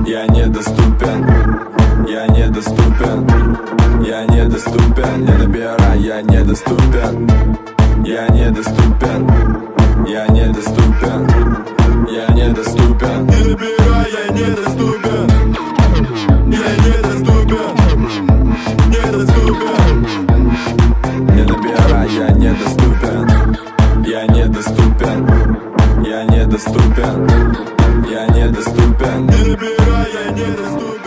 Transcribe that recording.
Я недоступен, я недоступен, я недоступен. Не набирай, я недоступен, я недоступен, я недоступен, я недоступен. Не набирай, я недоступен, я недоступен, недоступен. Не набирай, я недоступен, я недоступен, я недоступен, я недоступен. Не набирай, я недоступен.